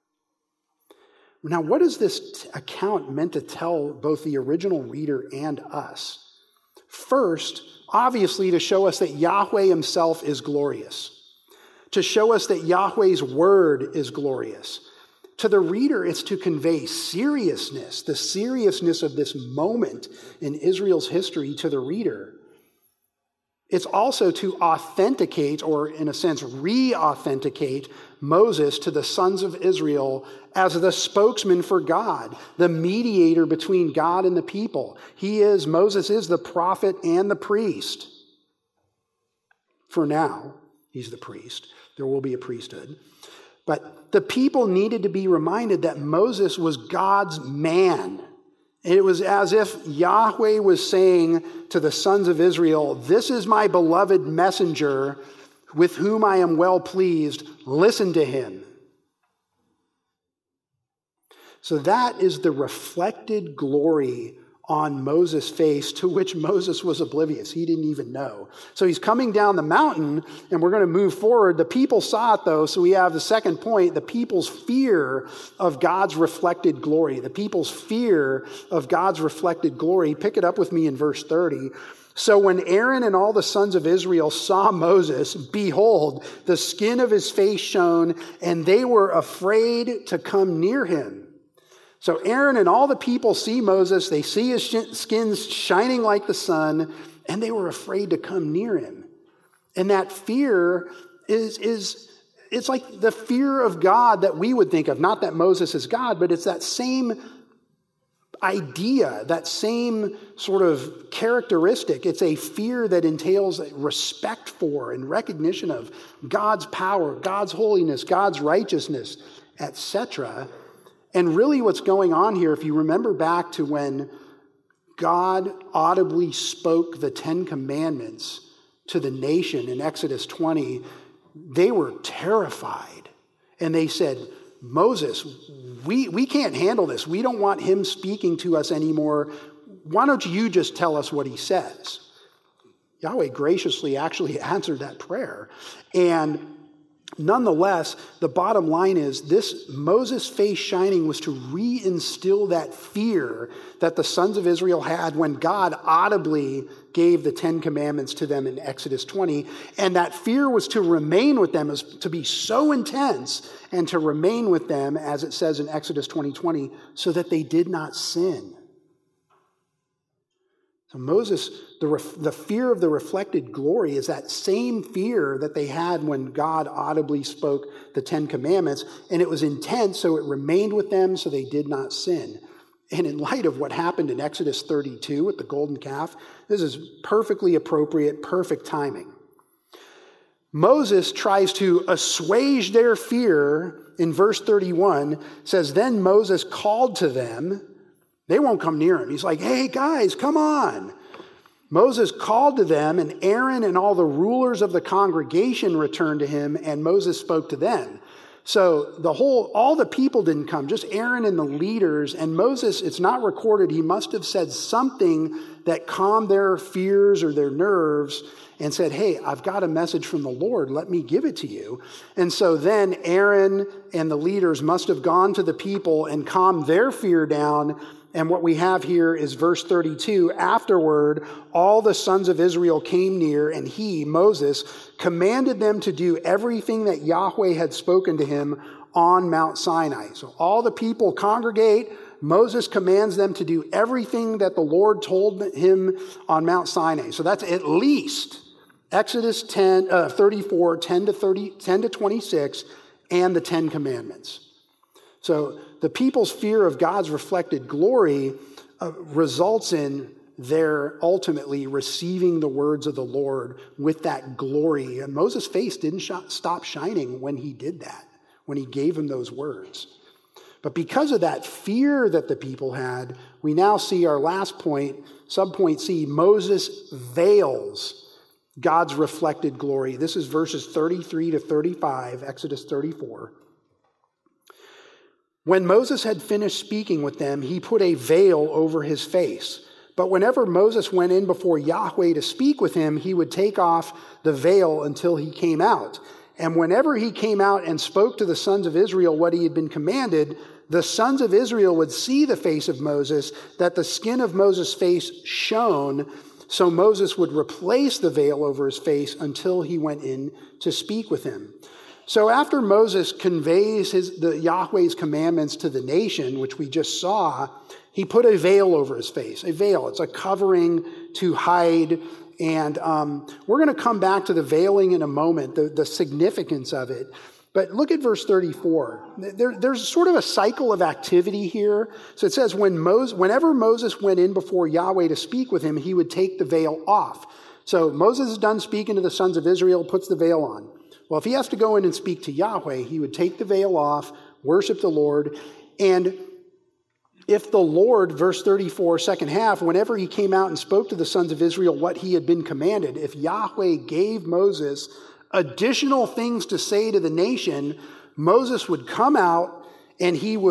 Now, what is this account meant to tell both the original reader and us? First, obviously, to show us that Yahweh himself is glorious, to show us that Yahweh's word is glorious. To the reader, it's to convey seriousness, the seriousness of this moment in Israel's history to the reader. It's also to authenticate, or in a sense, re-authenticate Moses to the sons of Israel as the spokesman for God, the mediator between God and the people. He is, Moses is the prophet and the priest. For now, he's the priest. There will be a priesthood. But the people needed to be reminded that Moses was God's man. It was as if Yahweh was saying to the sons of Israel, "This is my beloved messenger with whom I am well pleased. Listen to him." So that is the reflected glory on Moses' face, to which Moses was oblivious. He didn't even know. So he's coming down the mountain, and we're going to move forward. The people saw it, though, so we have the second point, the people's fear of God's reflected glory. The people's fear of God's reflected glory. Pick it up with me in verse thirty. So when Aaron and all the sons of Israel saw Moses, behold, the skin of his face shone, and they were afraid to come near him. So Aaron and all the people see Moses, they see his skin shining like the sun, and they were afraid to come near him. And that fear is, is it's like the fear of God that we would think of. Not that Moses is God, but it's that same idea, that same sort of characteristic. It's a fear that entails respect for and recognition of God's power, God's holiness, God's righteousness, et cetera. And really what's going on here, if you remember back to when God audibly spoke the Ten Commandments to the nation in Exodus twenty, they were terrified. And they said, Moses, we, we can't handle this. We don't want him speaking to us anymore. Why don't you just tell us what he says? Yahweh graciously actually answered that prayer. And nonetheless, the bottom line is this Moses' face shining was to reinstill that fear that the sons of Israel had when God audibly gave the Ten Commandments to them in Exodus twenty. And that fear was to remain with them, as to be so intense and to remain with them, as it says in Exodus twenty twenty, so that they did not sin. So Moses, the, ref, the fear of the reflected glory is that same fear that they had when God audibly spoke the Ten Commandments, and it was intense, so it remained with them, so they did not sin. And in light of what happened in Exodus thirty-two with the golden calf, this is perfectly appropriate, perfect timing. Moses tries to assuage their fear in verse thirty-one, says, then Moses called to them. They won't come near him. He's like, hey, guys, come on. Moses called to them, and Aaron and all the rulers of the congregation returned to him, and Moses spoke to them. So the whole, all the people didn't come, just Aaron and the leaders. And Moses, it's not recorded, he must have said something that calmed their fears or their nerves and said, hey, I've got a message from the Lord, let me give it to you. And so then Aaron and the leaders must have gone to the people and calmed their fear down. And what we have here is verse thirty-two. Afterward, all the sons of Israel came near, and he, Moses, commanded them to do everything that Yahweh had spoken to him on Mount Sinai. So all the people congregate. Moses commands them to do everything that the Lord told him on Mount Sinai. So that's at least Exodus ten, uh, thirty-four, ten to thirty, ten to twenty-six, and the Ten Commandments. So the people's fear of God's reflected glory uh, results in their ultimately receiving the words of the Lord with that glory. And Moses' face didn't sh- stop shining when he did that, when he gave him those words. But because of that fear that the people had, we now see our last point, subpoint C, Moses veils God's reflected glory. This is verses thirty-three to thirty-five, Exodus thirty-four. When Moses had finished speaking with them, he put a veil over his face. But whenever Moses went in before Yahweh to speak with him, he would take off the veil until he came out. And whenever he came out and spoke to the sons of Israel what he had been commanded, the sons of Israel would see the face of Moses, that the skin of Moses' face shone. So Moses would replace the veil over his face until he went in to speak with him. So after Moses conveys his, the Yahweh's commandments to the nation, which we just saw, he put a veil over his face. A veil, it's a covering to hide. And um, we're going to come back to the veiling in a moment, the, the significance of it. But look at verse thirty-four. There, there's sort of a cycle of activity here. So it says, when Moses, whenever Moses went in before Yahweh to speak with him, he would take the veil off. So Moses is done speaking to the sons of Israel, puts the veil on. Well, if he has to go in and speak to Yahweh, he would take the veil off, worship the Lord. And if the Lord, verse thirty-four, second half, whenever he came out and spoke to the sons of Israel what he had been commanded, if Yahweh gave Moses additional things to say to the nation, Moses would come out and he would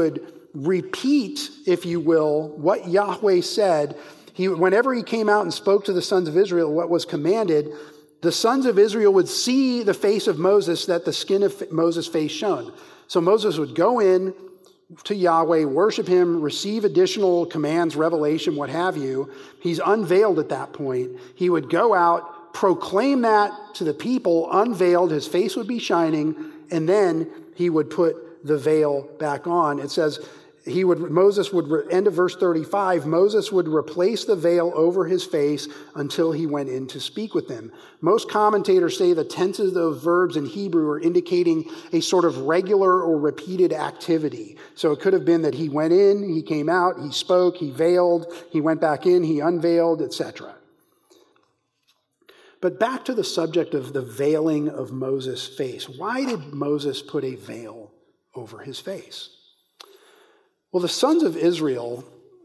repeat, if you will, what Yahweh said. He, whenever he came out and spoke to the sons of Israel what was commanded, the sons of Israel would see the face of Moses, that the skin of Moses' face shone. So Moses would go in to Yahweh, worship him, receive additional commands, revelation, what have you. He's unveiled at that point. He would go out, proclaim that to the people, unveiled, his face would be shining, and then he would put the veil back on. It says, He would, Moses would, end of verse thirty-five, Moses would replace the veil over his face until he went in to speak with them. Most commentators say the tenses of verbs in Hebrew are indicating a sort of regular or repeated activity. So it could have been that he went in, he came out, he spoke, he veiled, he went back in, he unveiled, et cetera. But back to the subject of the veiling of Moses' face. Why did Moses put a veil over his face? Well, the sons of Israel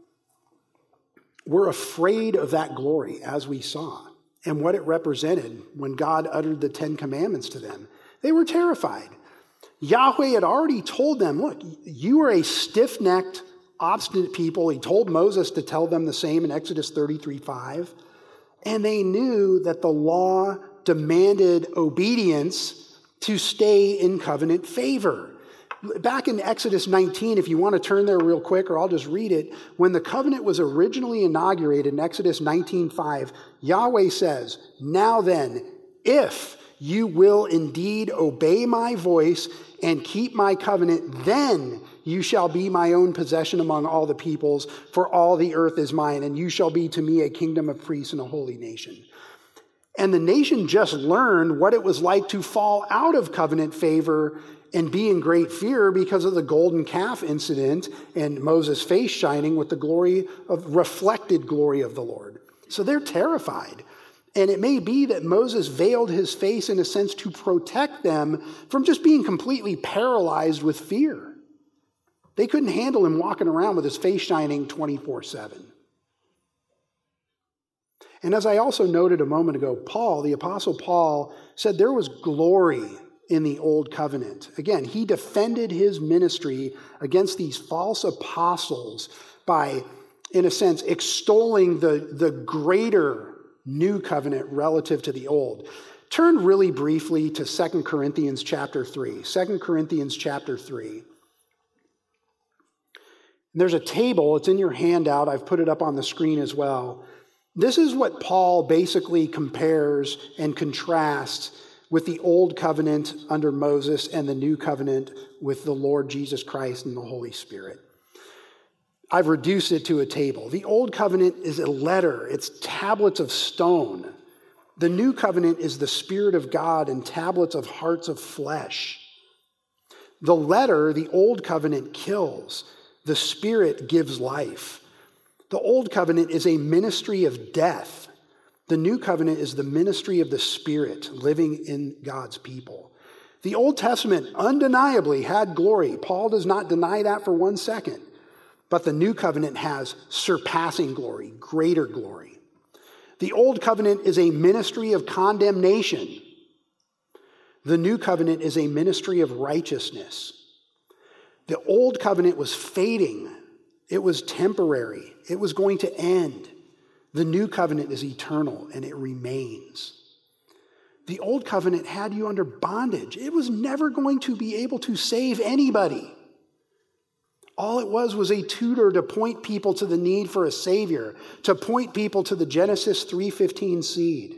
were afraid of that glory, as we saw, and what it represented when God uttered the Ten Commandments to them. They were terrified. Yahweh had already told them, look, you are a stiff-necked, obstinate people. He told Moses to tell them the same in Exodus thirty-three five. And they knew that the law demanded obedience to stay in covenant favor. Back in Exodus nineteen, if you want to turn there real quick, or I'll just read it, when the covenant was originally inaugurated in Exodus nineteen five, Yahweh says, now then, if you will indeed obey my voice and keep my covenant, then you shall be my own possession among all the peoples, for all the earth is mine, and you shall be to me a kingdom of priests and a holy nation. And the nation just learned what it was like to fall out of covenant favor and be in great fear because of the golden calf incident and Moses' face shining with the glory of reflected glory of the Lord. So they're terrified. And it may be that Moses veiled his face in a sense to protect them from just being completely paralyzed with fear. They couldn't handle him walking around with his face shining twenty-four seven. And as I also noted a moment ago, Paul, the Apostle Paul, said there was glory in the old covenant. Again, he defended his ministry against these false apostles by, in a sense, extolling the, the greater new covenant relative to the old. Turn really briefly to Second Corinthians chapter three. Second Corinthians chapter three. There's a table, it's in your handout, I've put it up on the screen as well. This is what Paul basically compares and contrasts with the old covenant under Moses and the new covenant with the Lord Jesus Christ and the Holy Spirit. I've reduced it to a table. The old covenant is a letter. It's tablets of stone. The new covenant is the Spirit of God and tablets of hearts of flesh. The letter, the old covenant, kills. The Spirit gives life. The old covenant is a ministry of death. The new covenant is the ministry of the Spirit living in God's people. The Old Testament undeniably had glory. Paul does not deny that for one second. But the new covenant has surpassing glory, greater glory. The old covenant is a ministry of condemnation. The new covenant is a ministry of righteousness. The old covenant was fading. It was temporary. It was going to end. The new covenant is eternal and it remains. The old covenant had you under bondage. It was never going to be able to save anybody. All it was was a tutor to point people to the need for a Savior, to point people to the Genesis three fifteen seed.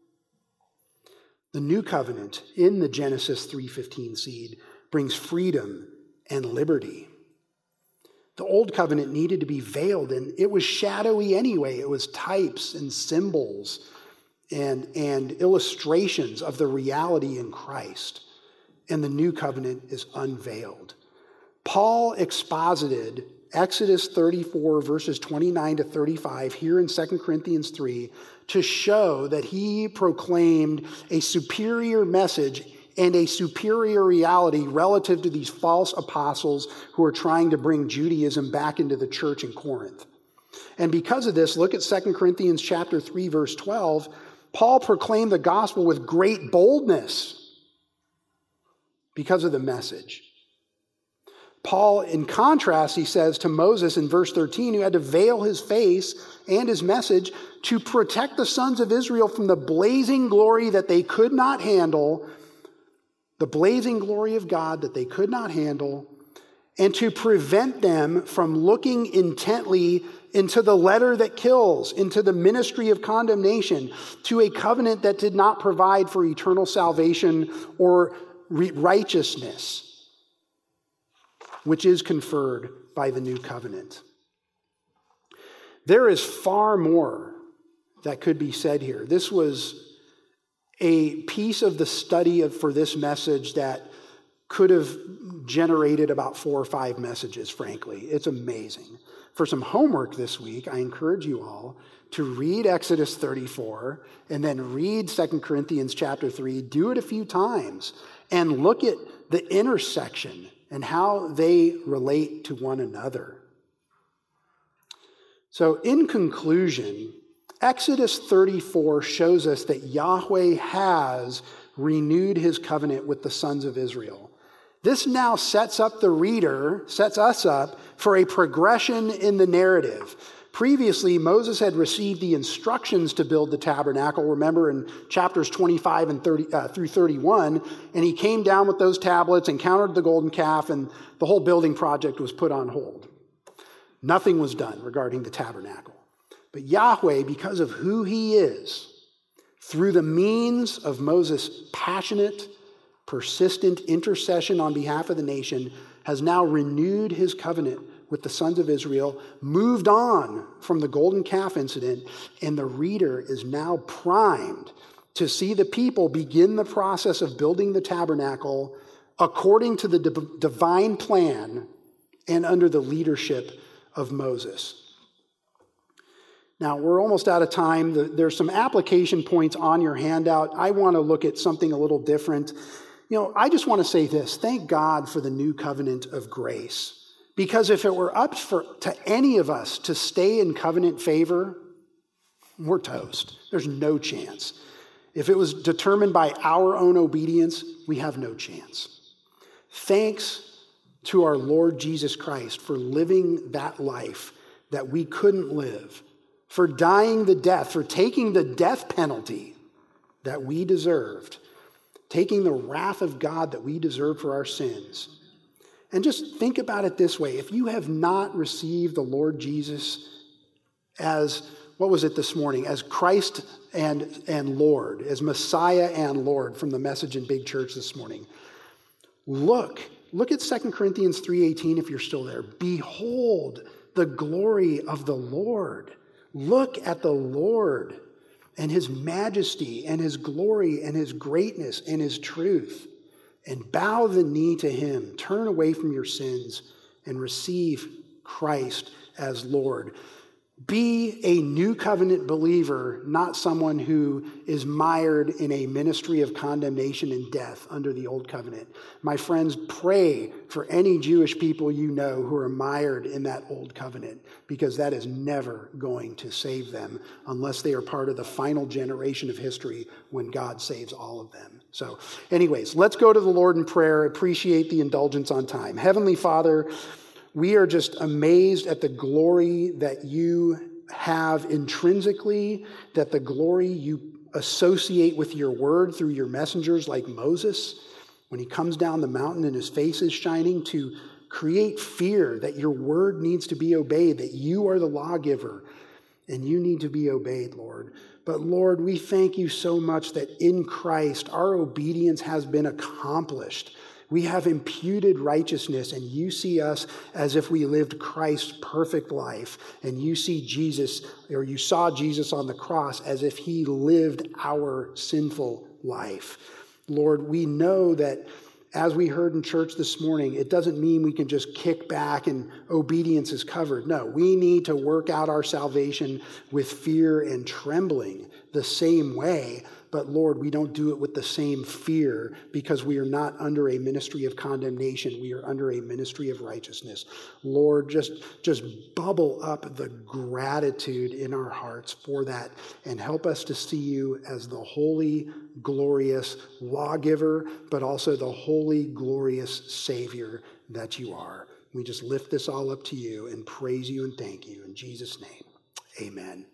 The new covenant in the Genesis three fifteen seed brings freedom and liberty. The old covenant needed to be veiled, and it was shadowy anyway. It was types and symbols and, and illustrations of the reality in Christ. And the new covenant is unveiled. Paul exposited Exodus thirty-four, verses twenty-nine to thirty-five, here in Second Corinthians three, to show that he proclaimed a superior message and a superior reality relative to these false apostles who are trying to bring Judaism back into the church in Corinth. And because of this, look at Second Corinthians chapter three, verse twelve. Paul proclaimed the gospel with great boldness because of the message. Paul, in contrast, he says to Moses in verse thirteen, who had to veil his face and his message to protect the sons of Israel from the blazing glory that they could not handle, the blazing glory of God that they could not handle, and to prevent them from looking intently into the letter that kills, into the ministry of condemnation, to a covenant that did not provide for eternal salvation or righteousness, which is conferred by the new covenant. There is far more that could be said here. This was a piece of the study of, for this message that could have generated about four or five messages, frankly. It's amazing. For some homework this week, I encourage you all to read Exodus thirty-four and then read Second Corinthians chapter three. Do it a few times and look at the intersection and how they relate to one another. So in conclusion, Exodus thirty-four shows us that Yahweh has renewed his covenant with the sons of Israel. This now sets up the reader, sets us up for a progression in the narrative. Previously, Moses had received the instructions to build the tabernacle, remember in chapters twenty-five and thirty uh, through thirty-one, and he came down with those tablets, encountered the golden calf, and the whole building project was put on hold. Nothing was done regarding the tabernacle. But Yahweh, because of who he is, through the means of Moses' passionate, persistent intercession on behalf of the nation, has now renewed his covenant with the sons of Israel, moved on from the golden calf incident, and the reader is now primed to see the people begin the process of building the tabernacle according to the div- divine plan and under the leadership of Moses. Now, we're almost out of time. There's some application points on your handout. I want to look at something a little different. You know, I just want to say this. Thank God for the new covenant of grace. Because if it were up for, to any of us to stay in covenant favor, we're toast. There's no chance. If it was determined by our own obedience, we have no chance. Thanks to our Lord Jesus Christ for living that life that we couldn't live, for dying the death, for taking the death penalty that we deserved, taking the wrath of God that we deserve for our sins. And just think about it this way. If you have not received the Lord Jesus as, what was it this morning, as Christ and, and Lord, as Messiah and Lord from the message in Big Church this morning, look, look at Second Corinthians three eighteen if you're still there. Behold the glory of the Lord. Look at the Lord and his majesty and his glory and his greatness and his truth. And bow the knee to him. Turn away from your sins and receive Christ as Lord. Be a new covenant believer, not someone who is mired in a ministry of condemnation and death under the old covenant. My friends, pray for any Jewish people you know who are mired in that old covenant, because that is never going to save them unless they are part of the final generation of history when God saves all of them. So anyways, let's go to the Lord in prayer. Appreciate the indulgence on time. Heavenly Father, we are just amazed at the glory that you have intrinsically, that the glory you associate with your word through your messengers like Moses, when he comes down the mountain and his face is shining, to create fear that your word needs to be obeyed, that you are the lawgiver and you need to be obeyed, Lord. But Lord, we thank you so much that in Christ our obedience has been accomplished. We have imputed righteousness, and you see us as if we lived Christ's perfect life. And you see Jesus, or you saw Jesus on the cross as if he lived our sinful life. Lord, we know that as we heard in church this morning, it doesn't mean we can just kick back and obedience is covered. No, we need to work out our salvation with fear and trembling the same way. But Lord, we don't do it with the same fear because we are not under a ministry of condemnation. We are under a ministry of righteousness. Lord, just, just bubble up the gratitude in our hearts for that and help us to see you as the holy, glorious lawgiver, but also the holy, glorious Savior that you are. We just lift this all up to you and praise you and thank you. In Jesus' name, amen.